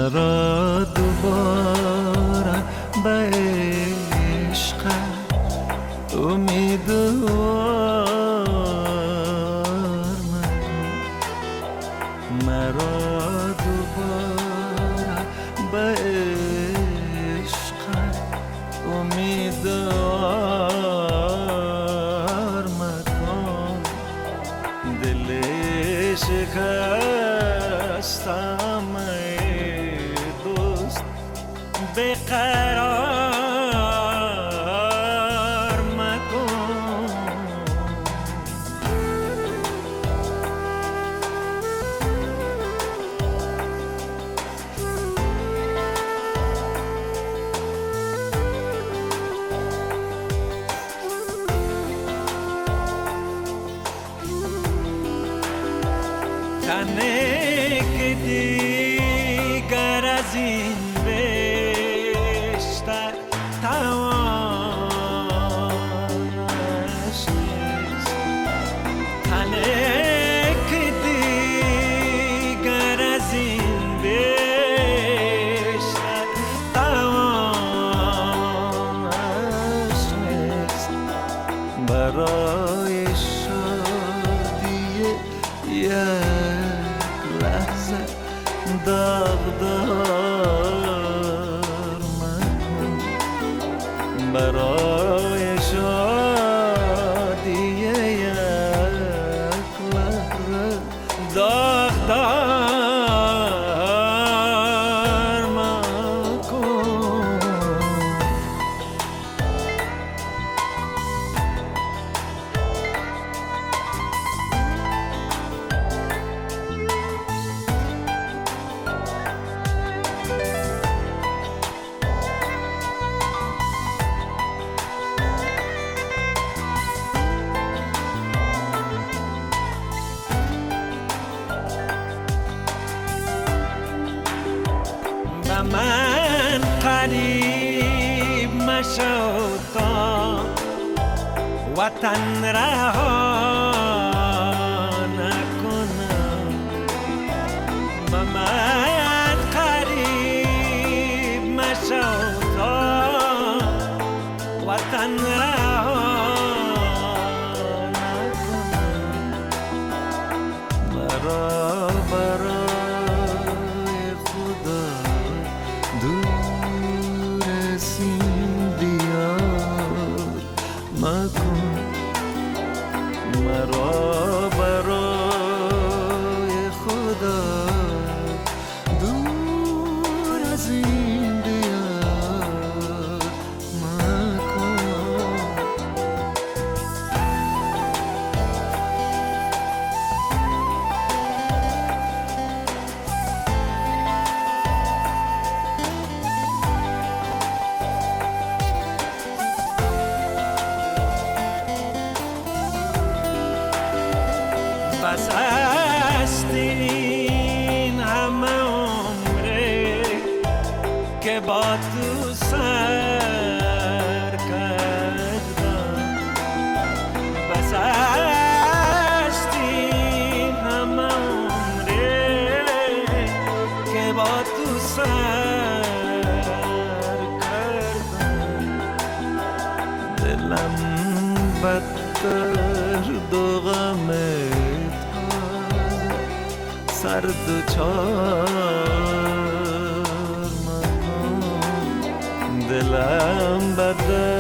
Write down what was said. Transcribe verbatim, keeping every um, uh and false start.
مرا دوباره به عشقت امیدوار مکن. مرا دوباره به عشقت امیدوار مکن. دل شکستم ای دوست بیقرار مکن. تنه که دیگر از این بیشتر توانش نیست. تنه که دیگر از این بیشتر توانش نیست. برای شادی یک لحظه داغدار مکن. برای شادی یک لحظه داغدار مکن. من قریب مشو تا وطن رها نکنم. من قریب مشو تا وطن رها نکنم. مرا برای خدا دور سین دیار مکن. مرا برای خدا دور از این دیار مکن. بس است این همه عمره که با تو سر کردم. بس است این همه عمره که با تو سر کردم. دلم بدتر دو غمه سر دو چار مکن. دلم بدتر